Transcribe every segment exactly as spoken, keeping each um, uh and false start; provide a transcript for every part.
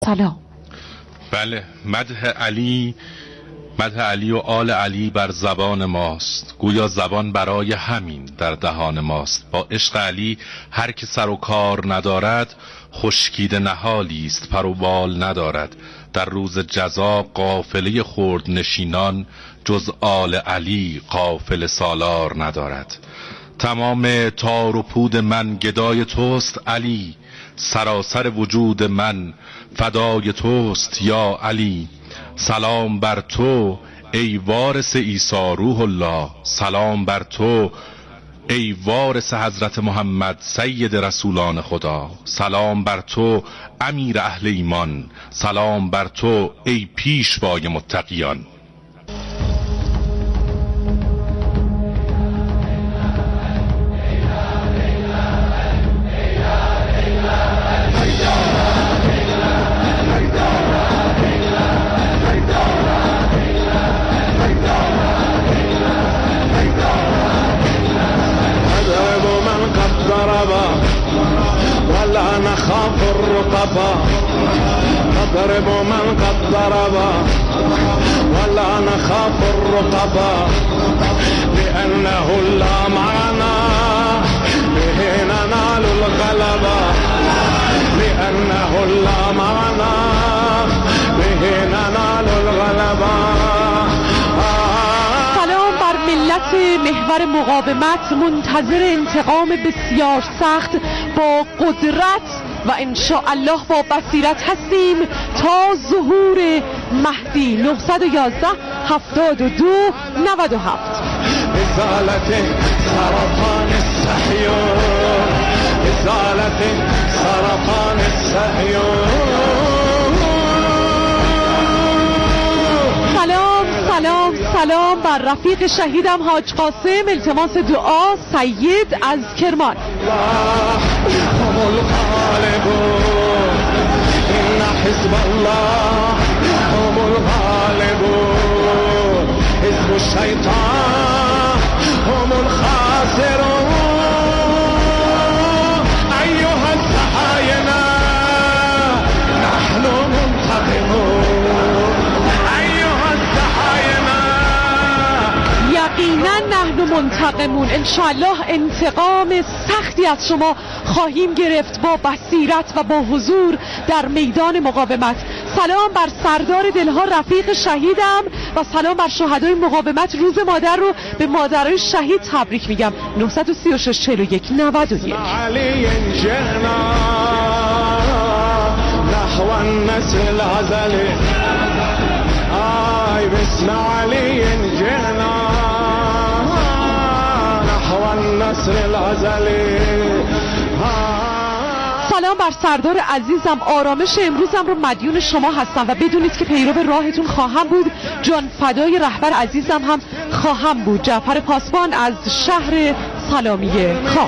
سلام. بله، مدح علی مدح علی و آل علی بر زبان ماست، گویا زبان برای همین در دهان ماست. با عشق علی هر که سر و کار ندارد، خشکیده نهالی است پر و بال ندارد. در روز جزا قافله خرد نشینان، جز آل علی قافله سالار ندارد. تمام تار و پود من گدای توست علی، سراسر وجود من فدای توست یا علی. سلام بر تو ای وارث عیسی روح الله، سلام بر تو ای وارث حضرت محمد سید رسولان خدا. سلام بر تو امیر اهل ایمان، سلام بر تو ای پیشوای متقیان. نضرب من قد ضرب ولا نخاف الرقبا، لأنه لا معنا به ننال الغلبة، لأنه لا معنا به ننال الغلبة. سلام بر ملت محور مقاومت، منتظر انتقام بسیار سخت با قدرت و انشاءالله با بصیرت هستیم تا ظهور مهدی. نه یک یک هفتاد و دو نود و هفت. ازالت سرطان الصهیون، ازالت سرطان الصهیون. سلام سلام سلام بر رفیق شهیدم حاج قاسم، التماس دعا سید از کرمان. هم الغالبون إن حزب الله هم الغالبون، حزب الشيطان هم الخاسرون. أيها الصهاينة نحن منتقمون، أيها الصهاينة. یقینا نحن منتقمون، انشاءالله انتقام سختی از شما خواهیم گرفت با بصیرت و با حضور در میدان مقاومت. سلام بر سردار دلها رفیق شهیدم و سلام بر شهدای مقاومت. روز مادر رو به مادرای شهید تبریک میگم. نه سه شش چهل و یک نود و یک. علی جهنا نحو النسر العزلی، آی بسم علی جهنا نحو النسر العزلی. سلام بر سردار عزیزم، آرامش امروزم رو مدیون شما هستم و بدونید که پیرو راهتون خواهم بود. جان فدای رهبر عزیزم هم خواهم بود. جعفر پاسبان از شهر سلامیه خواه.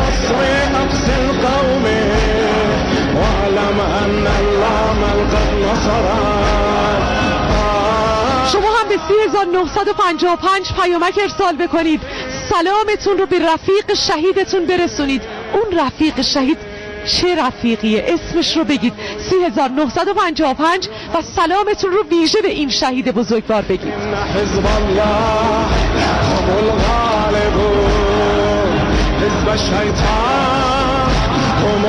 شما هم به سی هزار و نهصد و پنجاه و پنج پیامک ارسال بکنید، سلامتون رو به رفیق شهیدتون برسونید. اون رفیق شهید چه رفیقیه؟ اسمش رو بگید. سی هزار و نهصد و پنجاه و پنج و سلامتون رو ویژه به این شهید بزرگوار بگید. حزب الله هم الغالبون، حزب الشیطان هم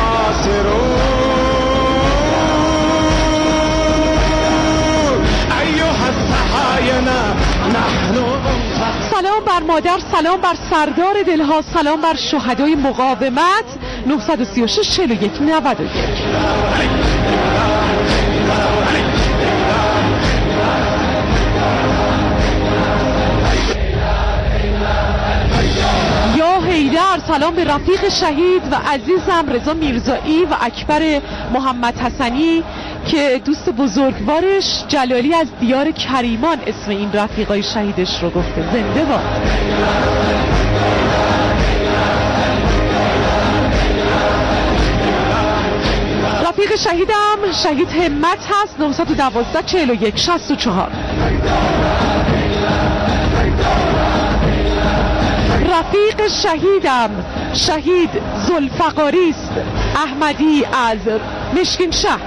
الخاسرون. ایها الصهاینه نحن. سلام بر مادر، سلام بر سردار دلها، سلام بر شهدای مقاومت. نه سه شش چهل و یک نود و یک. یا حیدر، سلام به رفیق شهید و عزیزم رضا میرزایی و اکبر محمد حسنی که دوست بزرگوارش جلالی از دیار کریمان اسم این رفیقای شهیدش رو گفته. زنده باد. رفیق شهیدم شهید همت هست. نه یک دو چهل و یک شصت و چهار. رفیق شهیدم شهید ذوالفقاری است احمدی از مشکین شهر.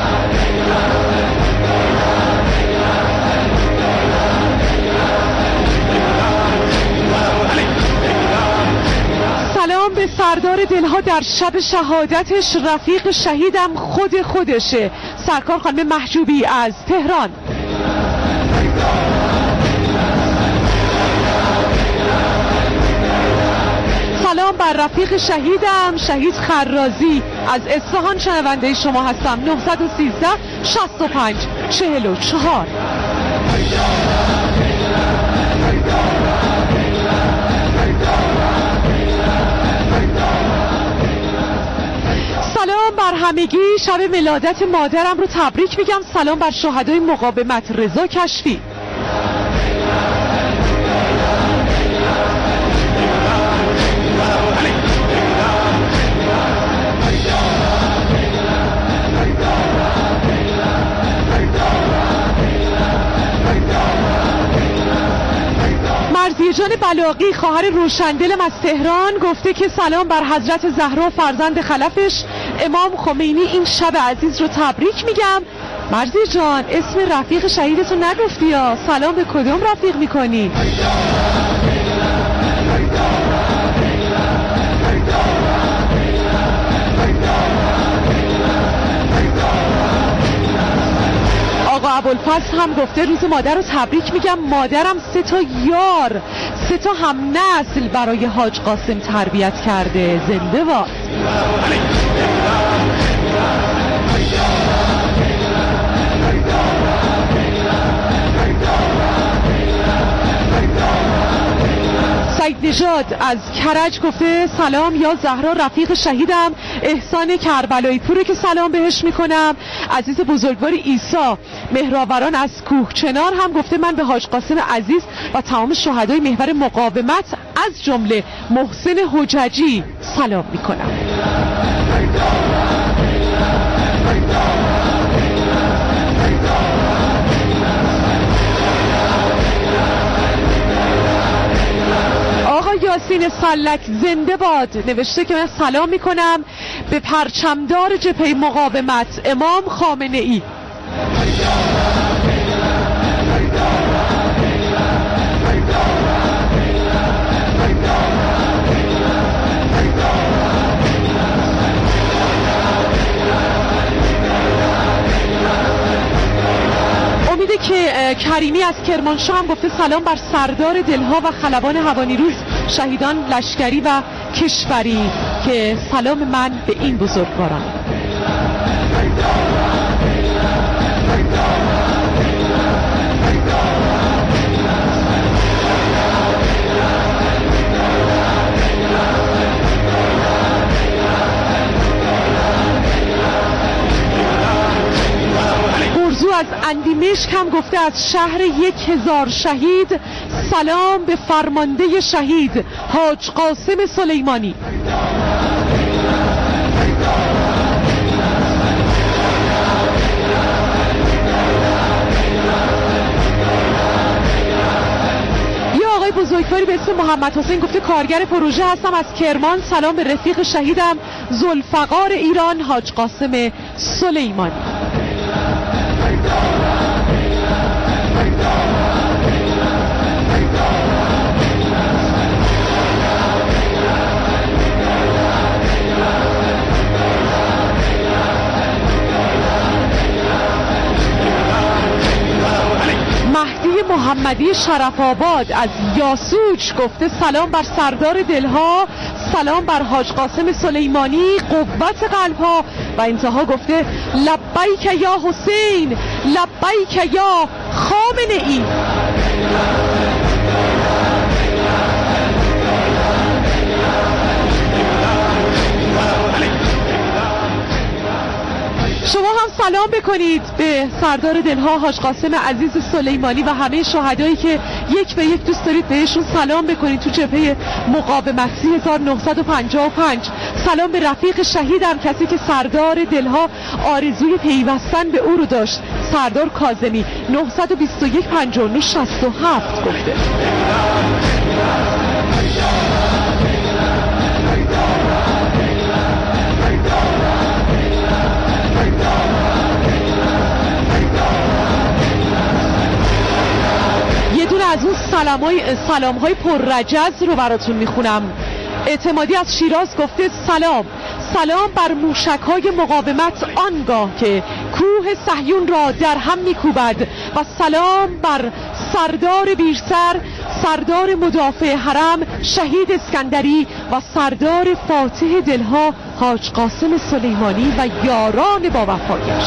سلام به سردار دلها در شب شهادتش، رفیق شهیدم خود خودشه، سرکار خانم محجوبی از تهران. سلام بر رفیق شهیدم شهید خرازی از اصفهان، شنونده شما هستم. نه یک سه شصت و پنج چهل و چهار. سلام بر همگی، شب ولادت مادرم رو تبریک میگم. سلام بر شهدای مقاومت، رضا کشفی. مرضیه جان بلاغی خواهر روشندلم از تهران گفته که سلام بر حضرت زهرا فرزند خلفش امام خمینی، این شب عزیز رو تبریک میگم. مرضیه جان اسم رفیق شهیدتو نگفتی یا سلام به کدوم رفیق میکنی؟ آقا ابوالفضل هم گفته روز مادر رو تبریک میگم. مادرم سه تا یار، سه تا هم نسل برای حاج قاسم تربیت کرده، زنده باد. سعید نژاد از کرج گفته سلام یا زهرا رفیق شهیدم. احسان کربلایی پوره که سلام بهش میکنم. عزیز بزرگوار عیسی مهراوران از کوهچنار هم گفته من به حاج قاسم عزیز و تمام شهدای محور مقاومت از جمله محسن حججی سلام میکنم. آقا یاسین سلک زنده باد نوشته که من سلام میکنم به پرچمدار جبهه مقاومت امام خامنه ای. امیده که کریمی از کرمانشاه هم گفته سلام بر سردار دلها و خلبان هوانیروز شهیدان لشکری و کشوری، که سلام من به این بزرگواران. از اندیمشک هم گفته از شهر یک هزار شهید سلام به فرمانده شهید حاج قاسم سلیمانی. یا آقای بزرگواری به اسم محمد حسین گفته کارگر پروژه هستم از کرمان، سلام به رفیق شهیدم ذوالفقار ایران حاج قاسم سلیمانی. مهدی محمدی شرف آباد از یاسوج گفته سلام بر سردار دلها، سلام بر حاج قاسم سلیمانی قوت قلبها، و انتها گفته لبیک یا حسین لبیک یا خامنه ای. شما هم سلام بکنید به سردار دلها حاج قاسم عزیز سلیمانی و همه شهدایی که یک به یک دوست دارید بهشون سلام بکنید تو جبهه مقاومتی هزار و نهصد و پنجاه و پنج. سلام به رفیق شهیدم، کسی که سردار دلها آرزوی پیوستن به او رو داشت، سردار کاظمی. نه دو یک پنجاه و نه شصت و هفت گفته. سلامای سلام‌های پررجز رو براتون میخونم. اعتمادی از شیراز گفته سلام سلام بر موشک‌های مقاومت آنگاه که کوه صهیون را در هم می‌کوبد و سلام بر سردار بیرسر سردار مدافع حرم شهید اسکندری و سردار فاتح دلها حاج قاسم سلیمانی و یاران با وفایش.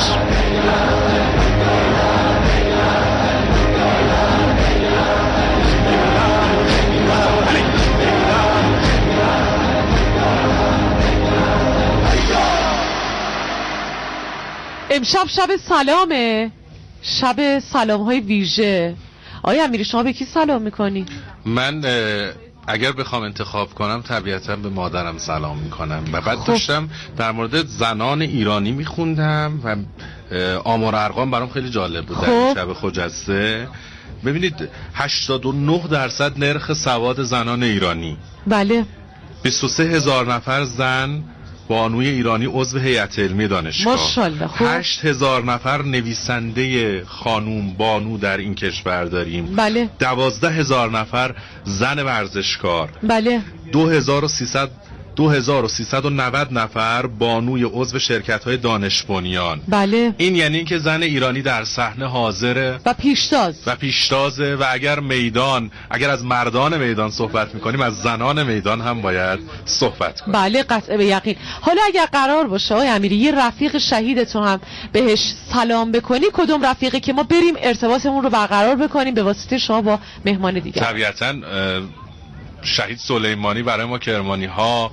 امشب شب سلامه، شب سلام های ویژه. آیا امیری شما به کی سلام میکنی؟ من اگر بخوام انتخاب کنم طبیعتا به مادرم سلام میکنم و بعد خب. داشتم در مورد زنان ایرانی میخوندم و آمار ارقام برام خیلی جالب بود. خب. در این شب خجسته ببینید هشتاد و نه درصد نرخ سواد زنان ایرانی. بله. بیست و سه هزار نفر زن بانوی ایرانی عضو هیئت علمی دانشگاه. ماشاءالله. خب. هشت هزار نفر نویسنده خانوم بانو در این کشور داریم. بله. دوازده هزار نفر زن ورزشکار. بله. دو هزار و سیصد دو هزار و سیصد و نود نفر بانوی عضو شرکت‌های دانش بنیان. بله. این یعنی اینکه زن ایرانی در صحنه حاضره و پیشتاز و پیشتازه و اگر میدان اگر از مردان میدان صحبت می‌کنیم از زنان میدان هم باید صحبت کنیم. بله قطع به یقین. حالا اگر قرار باشه آقای امیری یه رفیق شهیدتون هم بهش سلام بکنی کدوم رفیقی که ما بریم ارتباطمون رو برقرار بکنیم به واسطه شما با مهمان دیگه؟ طبیعتاً شهید سلیمانی برای ما کرمانی ها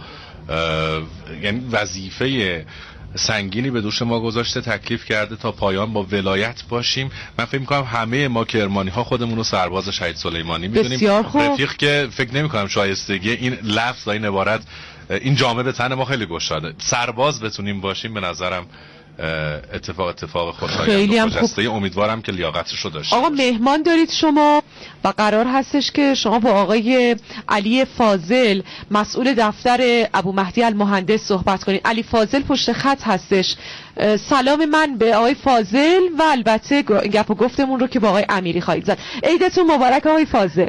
یعنی وظیفه سنگینی به دوش ما گذاشته، تکلیف کرده تا پایان با ولایت باشیم. من فکر می‌کنم همه ما کرمانی ها خودمون رو سرباز شهید سلیمانی می‌دونیم. رفیق که فکر نمی‌کنم شایستگی این لفظ و این عبارت این جامعه به تن ما خیلی گشاده. سرباز بتونیم باشیم به نظرم اتفاق اتفاق خوشایند و خجسته. امیدوارم که لیاقتش رو داشته. آقا مهمان دارید شما و قرار هستش که شما با آقای علی فاضل مسئول دفتر ابو مهدی المهندس صحبت کنید. علی فاضل پشت خط هستش. سلام من به آقای فاضل و البته گپ و گفتمون رو که با آقای امیری خواهید زد. عیدتون مبارک آقای فاضل.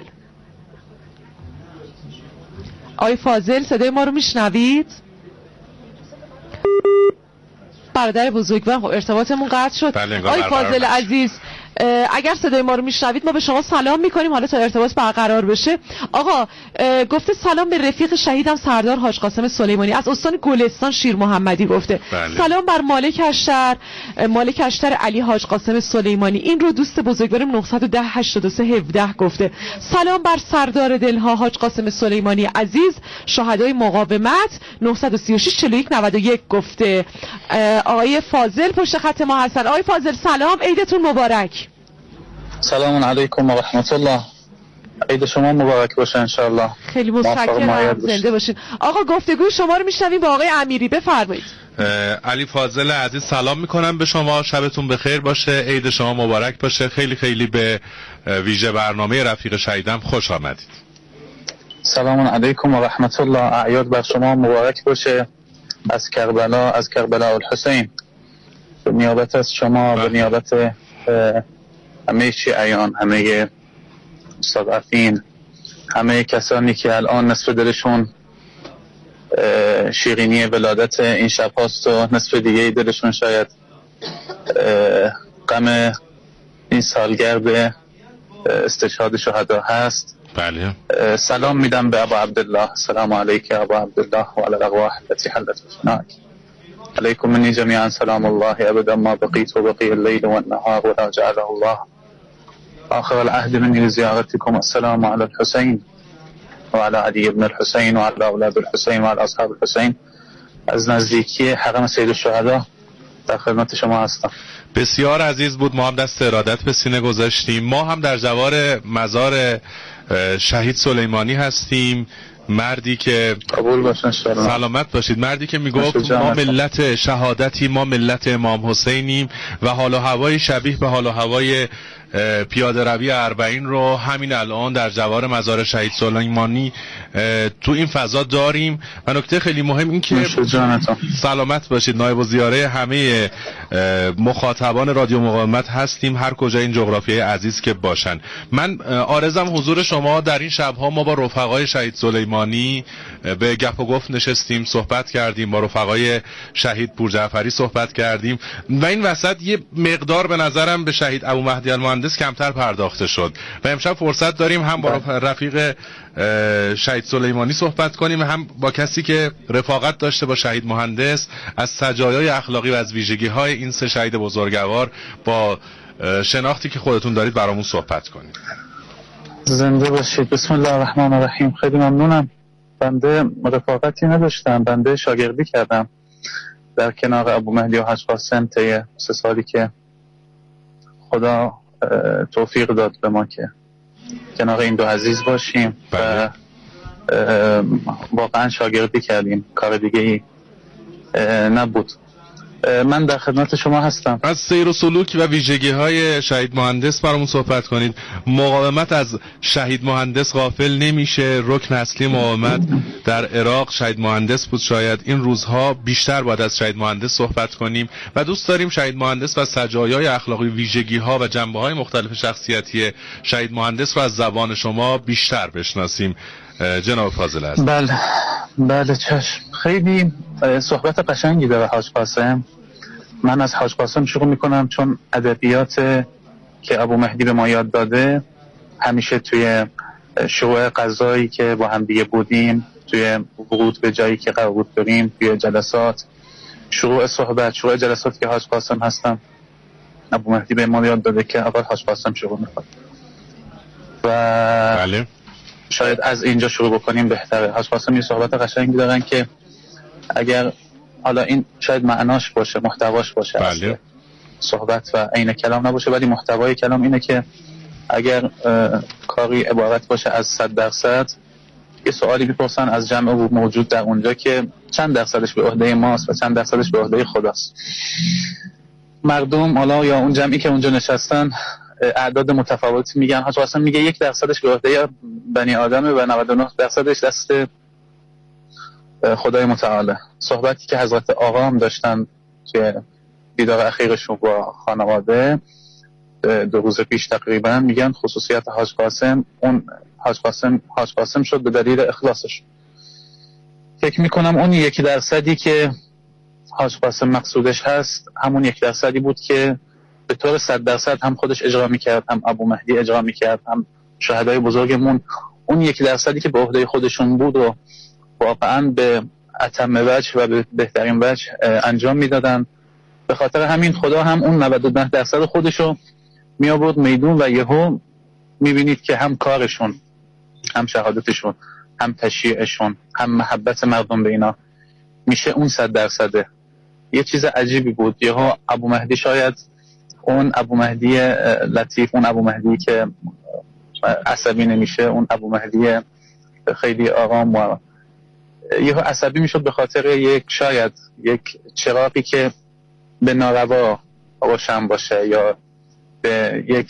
آقای فاضل صدای ما رو میشنوید؟ برادر بزرگوار ارتباطمون قطع شد. آقای فاضل عزیز اگر صدای ما رو میشنوید ما به شما سلام میکنیم حالا تا ارتباط برقرار بشه. آقا گفته سلام به رفیق شهیدم سردار حاج قاسم سلیمانی از استان گلستان شیر محمدی گفته. بله. سلام بر مالک اشتر مالک اشتر علی حاج قاسم سلیمانی. این رو دوست بزرگوارم نه یک صفر هشتاد و سه هفده گفته. سلام بر سردار دلها حاج قاسم سلیمانی عزیز شهدای مقاومت نه سه شش چهل و یک نود و یک گفته. آقای فاضل پشت خط ما هستن. آقای فاضل سلام، عیدتون مبارک. سلام علیکم و رحمت الله. عید شما مبارک باشه ان شاء الله. خیلی متشکرم، زنده باشین. آقا گفتگوی شما رو میشنویم با آقای امیری، بفرمایید. علی فاضل عزیز سلام میکنم به شما، شبتون بخیر باشه، عید شما مبارک باشه. خیلی خیلی به ویژه برنامه رفیق شهیدم خوش آمدید. سلام علیکم و رحمت الله. اعیاد بر شما مبارک باشه از کربلا، از کربلا الحسین. به نیابت از شما، به نیابت همه شیعیان، همه مستضعفین، همه کسانی که الان نصف دلشون شیرینی ولادت این شب هاست و نصف دیگه دلشون شاید غم این سالگرد استشهاد شهدا هست. بله. سلام میدم به ابا عبدالله. سلام علیک ابا عبدالله و علی الارواح التي حلت بفنائك. عليكم مني جميعا سلام الله ابدا ما بقيت وبقي الليل والنهار ولا جعله الله آخر العهد مني لزيارتكم. السلام على الحسين وعلى علي بن الحسين وعلى اولاد الحسين وعلى اصحاب الحسين. از نزدیکی حرم سید الشهدا در خدمت شما هستم. بسیار عزیز بود، ما هم دست ارادت به سینه گذاشتیم. ما هم در جوار مزار شهید سلیمانی هستیم، مردی که قبول باشن سلامت باشید، مردی که میگفت ما ملت شهادتی، ما ملت امام حسینیم و حال و هوای شبیه به حال و هوای پیاده روی اربعین رو همین الان در جوار مزار شهید سلیمانی تو این فضا داریم و نکته خیلی مهم این که سلامت باشید، نایب الزیاره همه مخاطبان رادیو مقاومت هستیم هر کجا این جغرافیای عزیز که باشن. من عارضم حضور شما در این شب‌ها. ما با رفقای شهید سلیمانی به گپ و گفت نشستیم، صحبت کردیم، با رفقای شهید پورجعفری صحبت کردیم و این وسط یه مقدار به نظرم به شهید ابو مهدی المهندس کمتر پرداخته شد و امشب فرصت داریم هم با رفیق شهید سلیمانی صحبت کنیم، هم با کسی که رفاقت داشته با شهید مهندس از سجایای اخلاقی و از ویژگی‌های این سه شهید بزرگوار با شناختی که خودتون دارید برامون صحبت کنید. زنده باشید. بسم الله الرحمن الرحیم. خیلی ممنونم. بنده رفاقتی نداشتم، بنده شاگردی کردم در کنار ابو مهدی و حاج قاسم طی سه سالی که خدا توفیق داد به ما که کنار این دو عزیز باشیم و واقعا شاگردی کردیم، کار دیگه ای نبود. من در خدمت شما هستم. از سیر و سلوک و ویژگی های شهید مهندس برامون صحبت کنید. مقاومت از شهید مهندس غافل نمیشه. رکن اصلی مقاومت در عراق شهید مهندس بود. شاید این روزها بیشتر باید از شهید مهندس صحبت کنیم و دوست داریم شهید مهندس و سجایای اخلاقی، ویژگی ها و جنبه های مختلف شخصیتی شهید مهندس رو از زبان شما بیشتر بشناسیم. جناب فاضل هست. بله بله چشم. خیلی صحبت قشنگی داره حاج قاسم. من از حاج قاسم شروع میکنم چون ادبیات که ابو مهدی به ما یاد داده همیشه توی شروع غذایی که با هم دیگه بودیم، توی ورود به جایی که قرار بود بریم، توی جلسات، شروع صحبت، شروع جلسات که حاج قاسم هستم، ابو مهدی به ما یاد داده که اول حاج قاسم شروع میکنه و بله شاید از اینجا شروع بکنیم بهتره. حاج قاسم یه صحبت قشنگی دارن که اگر حالا این شاید معناش باشه، محتواش باشه، بله. صحبت و عین کلام نباشه، ولی محتوای کلام اینه که اگر کاری عبارت باشه از صد درصد، یه سوالی میپرسن از جمع موجود در اونجا که چند درصدش به عهده ماست و چند درصدش به عهده خداست. مردم حالا یا اون جمعی که اونجا نشستن اعداد متفاوتی میگن. حاج قاسم میگه یک درصدش به عهده بنی آدمه و نود و نه درصدش دست خدای متعالی. صحبتی که حضرت آقا هم داشتن توی دیدار اخیرشون با خانواده دو روز پیش تقریبا، میگن خصوصیت حاج قاسم اون حاج قاسم حاج قاسم شد به دلیل اخلاصش. فکر میکنم اون یک درصدی که حاج قاسم مقصودش هست همون یک درصدی بود که به طور صد درصد هم خودش اجرا میکرد، هم ابو مهدی اجرا میکرد، هم شهدای بزرگمون اون یک درصدی که به عهده خودشون بود و واقعا به اتم وجه و به بهترین وجه انجام میدادن. به خاطر همین خدا هم اون نود و نه درصد خودشو می آورد میدون و یهو میبینید که هم کارشون، هم شهادتشون، هم تشییعشون، هم محبت مردم به اینا میشه اون صد درصده. یه چیز عجیبی بود. یهو ابو مهدی، شاید اون ابو مهدی لطیف، اون ابو مهدی که عصبی نمیشه، اون ابو مهدی خیلی آرام و یهو عصبی میشد به خاطر یک شاید یک چراغی که به ناروا روشن باشه یا به یک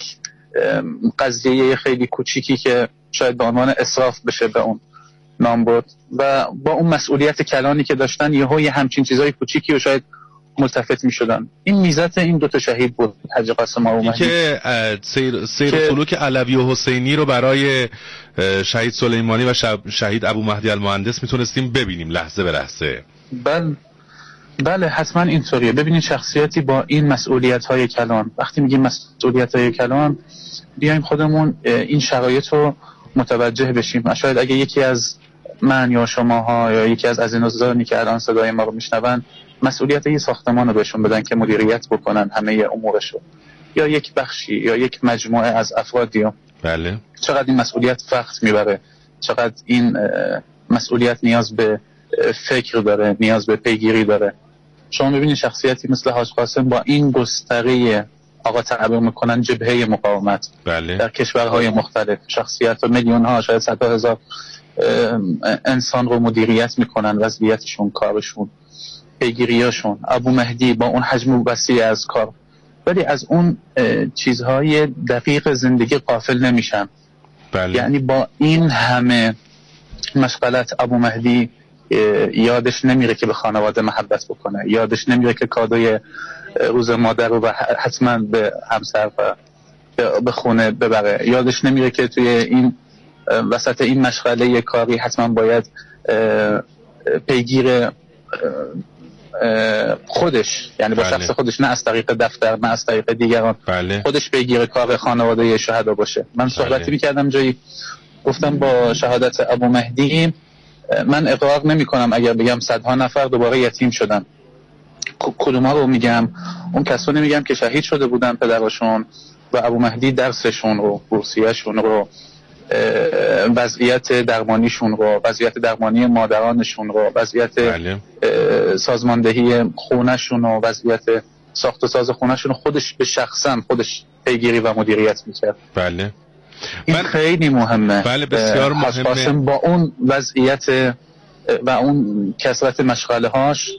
قضیه خیلی کوچیکی که شاید به عنوان اسراف بشه به اون نام برد و با اون مسئولیت کلانی که داشتن یهو یه همچین چیزای کوچیکی و شاید ملتفت می شدن. این میزت این دوتا شهید بود، حاج قاسم ابو مهدی، که سیر, سیر که سلوک علوی و حسینی رو برای شهید سلیمانی و شهید ابو مهدی المهندس میتونستیم ببینیم لحظه به لحظه. بله بله حتما اینطوریه. ببینید شخصیتی با این مسئولیت های کلان، وقتی میگیم مسئولیت های کلان بیایم خودمون این شرایط رو متوجه بشیم. شاید اگه یکی از من یا شماها یا یکی از عزیزانی که الان صدای ما رو میشنون مسئولیت یه ساختمان رو بهشون بدن که مدیریت بکنن همه امورشو، یا یک بخشی یا یک مجموعه از افرادی، بله چقدر این مسئولیت وقت میبره، چقدر این مسئولیت نیاز به فکر داره، نیاز به پیگیری داره. شما ببینید شخصیتی مثل حاج قاسم با این گستره آقا تعبیر میکنن جبهه مقاومت، بله. در کشورهای مختلف شخصیت و میلیون ها شاید صدها هزار انسان رو مدیریت میکنن، وضعیتشون، کارشون، پیگیریاشون. ابو مهدی با اون حجم وسیع از کار و ولی از اون چیزهای دقیق زندگی غافل نمیشن. بله. یعنی با این همه مشغلت ابو مهدی یادش نمیره که به خانواده محبت بکنه، یادش نمیره که کادوی روز مادر رو حتما به همسر و به خونه ببره، یادش نمیره که توی این وسط این مشغله کاری حتما باید پیگیر خودش، یعنی با بله. شخص خودش، نه از طریق دفتر، نه از طریق دیگران، بله. خودش پیگیر کار خانواده شهدا باشه. من صحبتی بله. میکردم جایی گفتم با شهادت ابو مهدی من اقرار نمی کنم اگر بگم صدها نفر دوباره یتیم شدن. کدوما رو میگم؟ اون کسانی میگم که شهید شده بودن پدرشون و ابو مهدی درسشون رو، بورسیه‌شون رو، وضعیت درمانیشون رو، وضعیت درمانی مادرانشون رو، وضعیت بله. سازماندهی خونهشون و وضعیت ساخت و ساز خونهشون رو خودش به شخصا خودش پیگیری و مدیریت میکرد. بله. این من... خیلی مهمه. بله بسیار مهمه. با اون وضعیت و اون کثرت مشغله هاش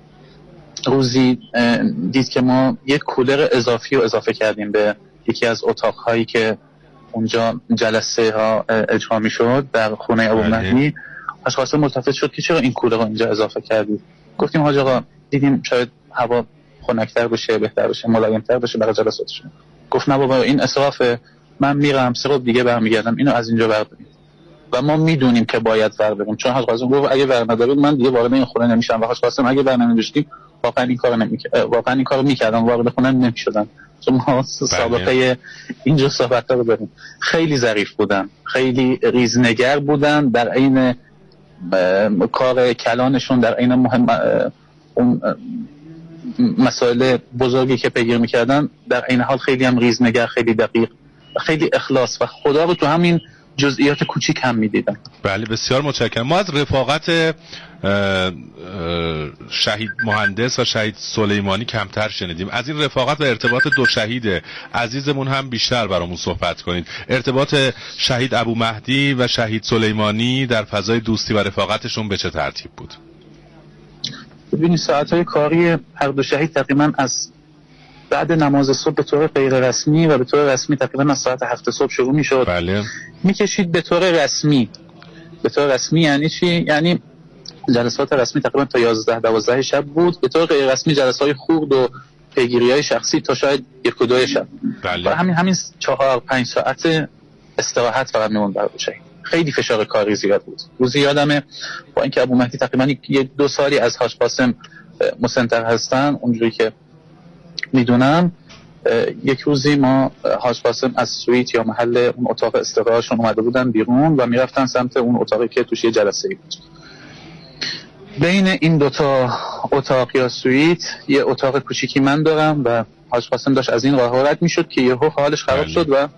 روزی دید که ما یک کولر اضافی رو اضافه کردیم به یکی از اتاقهایی که اونجا جلسه ها اجرا می شد در خونه ابو مهدی. حاج قاسم ملتفت شد که چرا این کولر رو اینجا اضافه کردید؟ گفتیم حاج آقا دیدیم شاید هوا خنک‌تر بشه، بهتر بشه، ملایم‌تر بشه برای جلساتشون. گفت نه بابا این اسرافه، من میرم سه روز دیگه برمیگردم، اینو از اینجا بردارید. و ما میدونیم که باید برداریم، چون حاج قاسم گفت اگه بر ندارید من دیگه وارد این خونه نمیشم. و حاج قاسم اگه بر نمی‌داشتیم واقعا این کارو نمی‌کردم، واقعا این کارو می‌کردم، وارد خونه نمی‌شدم. چون ما سابقه اینجور صحبت‌ها رو داریم. خیلی ظریف بودن، خیلی ریزنگر بودن در عین کار کلانشون، در عین مهم اون مسائل بزرگی که پیگیری می‌کردن، در عین حال خیلی هم ریزنگر، خیلی دقیق، خیلی اخلاص و خدا رو تو همین جزئیات کوچیک هم می‌دیدن. بله بسیار متشکرم. ما از رفاقت اه اه شهید مهندس و شهید سلیمانی کمتر شنیدیم. از این رفاقت و ارتباط دو شهید عزیزمون هم بیشتر برامون صحبت کنید. ارتباط شهید ابو مهدی و شهید سلیمانی در فضای دوستی و رفاقتشون به چه ترتیب بود؟ ببینید ساعت‌های کاری هر دو شهید تقریبا از بعد نماز صبح به طور غیر رسمی و به طور رسمی تقریبا از ساعت هفت صبح شروع می‌شد. بله. می‌کشید به طور رسمی. به طور رسمی یعنی چی؟ یعنی جلسات رسمی تقریبا تا یازده دوازده شب بود، به طور غیر رسمی جلسات خورد و پیگیری‌های شخصی تا شاید یک و دو شب. بله. و همین همین چهار پنج ساعت استراحت فقط میموند برای شهید. خیلی فشار کاری زیاد بود. روزی یادمه با اینکه ابو مهدی تقریبا یک دو سالی از حاج قاسم مسن‌تر هستن، اونجوری که میدونم، یک روزی ما حاج قاسم از سویت یا محل اون اتاق استراحتشون اومده بودن بیرون و میرفتن سمت اون اتاقی که توش یه جلسه‌ای بود. بین این دوتا اتاق یا سویت یه اتاق کوچیکی من دارم و حاج قاسم داشت از این راه رد میشد که یهو حالش خراب شد و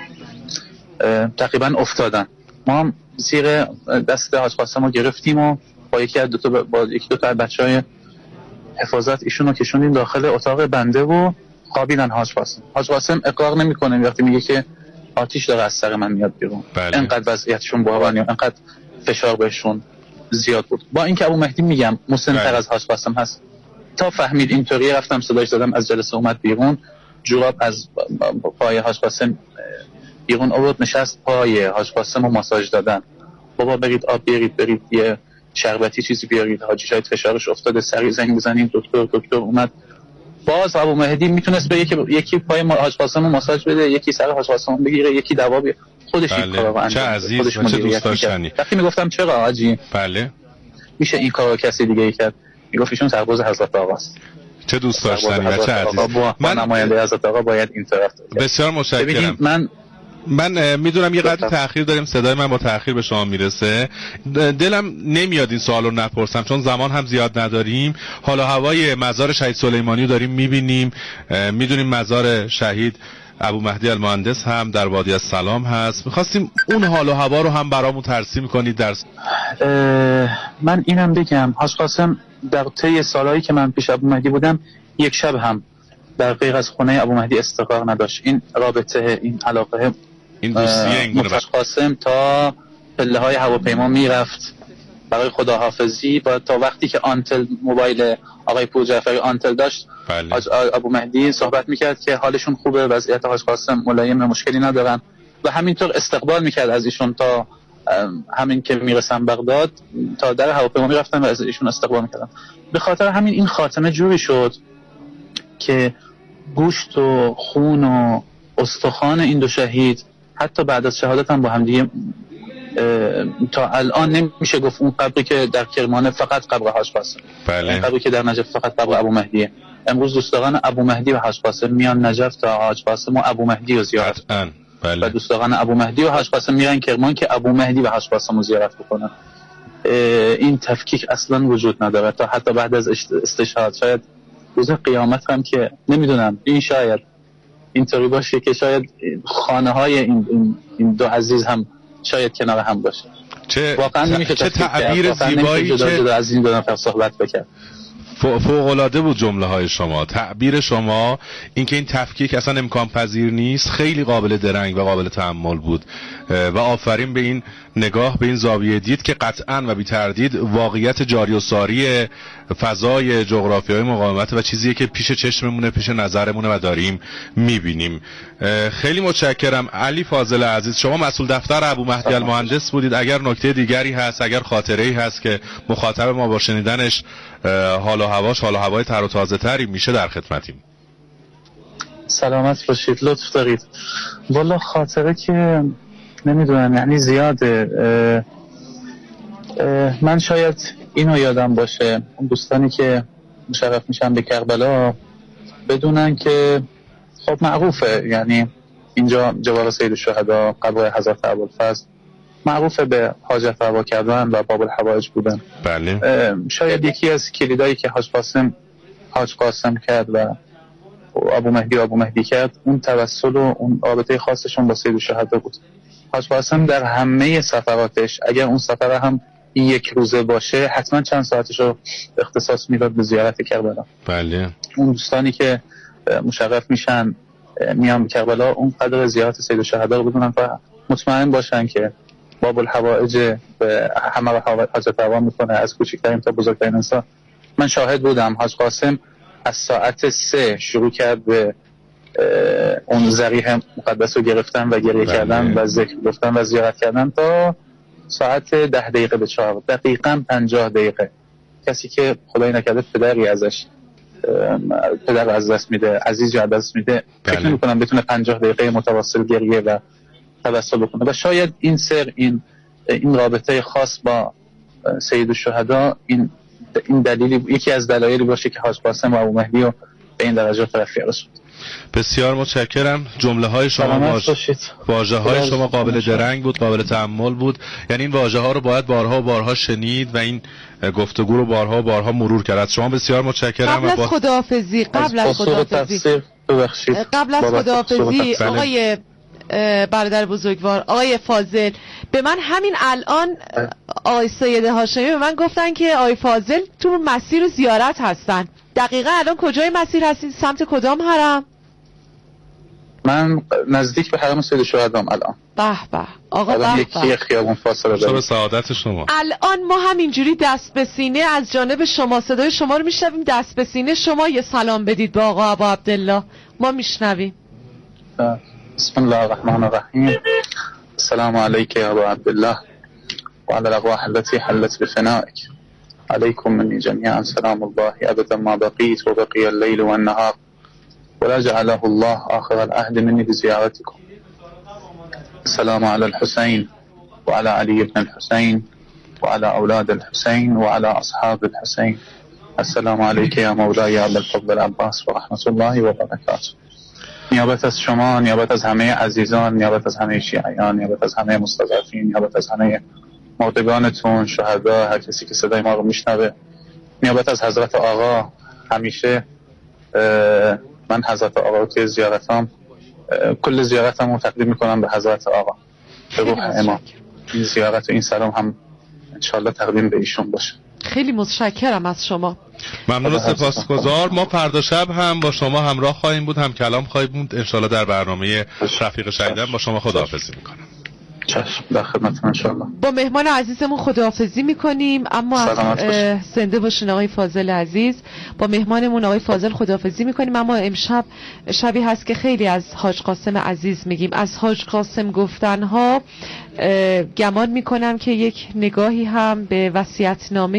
تقریبا افتادن. ما هم زیر دست حاج قاسم رو گرفتیم و با یکی از دو تا با یکی دو تا بچهای حفاظت ایشون رو کشوندیم داخل اتاق بنده و خوابیدن حاج قاسم. حاج قاسم اقرار نمیکنه وقتی میگه که آتش داره از سر من میاد بیرون. بله. انقدر وضعیتشون باورنی، انقدر فشار بهشون زیاد بود. با اینکه ابو مهدی میگم مسن‌تر از حاج قاسم هست، تا فهمید اینطوری رفتم صداش دادم، از جلسه اومد بیرون، جوراب از پای حاج قاسم بیرون آورد، نشست پای حاج قاسم رو ماساژ دادن. بابا برید آب بیارید، برید یه شربتی چیزی بیارید، حاجی شاید فشارش افتاده، سری زنگ بزنید دکتر. دکتر اومد. باز ابو مهدی میتونست بگه که یکی پای حاج قاسم رو ماساژ بده، یکی سر حاج قاسم بگیره، یکی دوا بیاره. خودش این کارو انجام. چه عزیز و چه دوست داشتنی. وقتی میگفتم چرا حاجی بله میشه این کارو کسی دیگه ای کرد، میگفت ایشون سرباز حضرت آقاست. چه دوست داشتنی و چه عزیز. من نماینده حضرت آقا باید این طرف. بسیار متشکرم. من من میدونم یه قدری تأخیر داریم، صدای من با تأخیر به شما میرسه. دلم نمیاد این سوالو نپرسم چون زمان هم زیاد نداریم. حالا هوای مزار شهید سلیمانی رو داریم میبینیم، میدونیم مزار شهید ابو مهدی المهندس هم در وادی السلام هست. میخواستیم اون حال و هوا رو هم برامون ترسیم کنید. در من اینم بگم حاج قاسم در طی سالهایی که من پیش ابو مهدی بودم یک شب هم در غیر از خونه ابو مهدی استقرار نداشت. این رابطه، این علاقه، این دوستیه این حاج قاسم تا پله های هواپیما میرفت برای خداحافظی و تا وقتی که آنتل موبایل آقای پور جعفری آنتل داشت بله. حاج ابو مهدی صحبت میکرد که حالشون خوبه، وضعیت حاج قاسم ملایم، مشکلی ندارن و همینطور استقبال میکرد از ایشون تا همین که میرسن بغداد تا در هواپیما میرفتن و از ایشون استقبال میکردن. به خاطر همین این خاتمه جوری شد که گوشت و خون و استخوان این دو شهید حتی بعد از شهادت هم با هم دیگه تا الان نمیشه گفت اون قبری که در کرمان فقط قبر حاج قاسم، بله. این قبری که در نجف فقط قبر ابو مهدیه. امروز دوستان ابو مهدی و حاج قاسم میان نجف تا حاج قاسم و ابو مهدی رو زیارت کنن. بله. و دوستان ابو مهدی و حاج قاسم میرن کرمان که ابو مهدی و حاج قاسم رو زیارت بکنن. این تفکیک اصلا وجود نداره تا حتی بعد از استشهاد. شاید روز قیامت هم که نمیدونم این شاید اینطوری باشه که شاید خانه های این, این, این دو عزیز هم شاید کنار هم باشه. چه واقعا نمیشه چه تعبیر زیبایی جدا که جدا از این دو نفر صحبت بکرد. فوق العاده بود جمله های شما، تعبیر شما، اینکه این تفکیک اصلا امکان پذیر نیست، خیلی قابل درنگ و قابل تأمل بود و آفرین به این نگاه، به این زاویه دید که قطعاً و بی تردید واقعیت جاری و ساری فضای جغرافیای مقاومت و چیزیه که پیش چشممونه، پیش نظرمونه و داریم میبینیم. خیلی متشکرم. علی فاضل عزیز، شما مسئول دفتر ابو مهدی المهندس بودید. اگر نکته دیگری هست، اگر خاطره‌ای هست که مخاطب ما با شنیدنش حال و هواش حال و هوای تر و تازه تری میشه، در خدمتیم. سلامت باشید، لطف دارید. والا خاطره که نمیدونم، یعنی زیاده. اه اه من شاید اینو یادم باشه، اون دوستانی که مشرف میشن به کربلا بدونن که خب معروفه، یعنی اینجا جوار سید الشهدا، قبر حضرت ابوالفضل، معروفه به حاجت روا کردن و باب الحوائج بودن. بله. شاید یکی از کلیدایی که حاج قاسم حاج قاسم کرد و ابو مهدی و ابو مهدی کرد، اون توسل و اون رابطه خاصشون با سید الشهدا بود. حاج قاسم در همه سفراتش، اگر اون سفر هم یک روزه باشه، حتما چند ساعتش رو اختصاص میداد به زیارت کربلا. بله. اون دوستانی که مشرف میشن میان به کربلا، اون قدر زیارت سید الشهدا رو بدونن و مطمئن باشن که باب الحوائج به همه حاجت روا میکنه، از کوچکترین تا بزرگترین انسان. من شاهد بودم حاج قاسم از ساعت سه شروع کرد به اون ذریح مقدس رو گرفتن و گریه بله. کردن و ذکر گفتن و زیارت کردن تا ساعت ده دقیقه به چهار، دقیقاً پنجاه دقیقه. کسی که خدای نکرده پدری ازش پدر از دست میده، عزیزی از دست میده، بله. فکر میکنم بتونه پنجاه دقیقه متواصل گریه و توسل بکنه. و شاید این سر، این این رابطه خاص با سید الشهدا، این این دلیلی، یکی از دلایلی باشه که حاج قاسم و ابو مهدی رو به این درجه رفیع رسوند. بسیار متشکرم. جمله های شما، واژه های شما قابل درنگ بود، قابل تأمل بود. یعنی این واژه ها رو باید بارها و بارها شنید و این گفتگو رو بارها و بارها مرور کرد. شما بسیار متشکرم. قبل از خداحافظی قبل از خداحافظی قبل از خداحافظی آقای برادر بزرگوار، آقای فاضل، به من همین الان آقای سید هاشمی به من گفتن که آقای فاضل تو مسیر زیارت هستن. دقیقا الان کجای مسیر هستید؟ سمت کدام حرم؟ من نزدیک به حرم سید الشهدام الان. به به آقا، به به. یکی خیابون فاصله داره. شب سعادت شما. الان ما همینجوری دست به سینه از جانب شما صدای شما رو میشنویم. دست به سینه شما یه سلام بدید به آقا ابا عبدالله. ما میشنویم. بسم الله الرحمن الرحیم. السلام علیک یا ابا عبدالله و علی الارواح التي حلت بفنائک. علیکم منی جمیعا سلام الله ابدا ما بقیت و بقی اللیل و النهار ولا جعله الله آخر العهد منی بزیارتکم. السلام علی الحسین و علی علی ابن الحسین و علی اولاد الحسین و علی اصحاب الحسین. السلام علیک یا مولای ابو الفضل العباس و رحمت الله و برکاته. نیابت از شما، نیابت از همه عزیزان، نیابت از همه شیعیان، نیابت از همه مستضعفین، نیابت از همه مردگانتون، شهدا، هر کسی که صدای ما رو میشنوه، نیابت از حضرت آقا. همیشه من حضرت آقا رو که زیارتام، کل زیارتم رو تقدیم میکنم به حضرت آقا، به روح امام. این زیارت و این سلام هم انشالله تقدیم به ایشون باشه. خیلی متشکرم از شما. ممنون و سپاسگزار. ما فردا شب هم با شما همراه خواهیم بود، هم کلام خواهیم بود انشالله در برنامه رفیق شهیدان. با شما خداحافظی میکنم. چشم، در خدمتتون ان شاء الله. با مهمان عزیزمون خداحافظی میکنیم، اما زنده باشین آقای فاضل عزیز. با مهمانمون آقای فاضل خداحافظی میکنیم، اما امشب شبی هست که خیلی از حاج قاسم عزیز میگیم. از حاج قاسم گفتنها گمان میکنم که یک نگاهی هم به وصیت‌نامه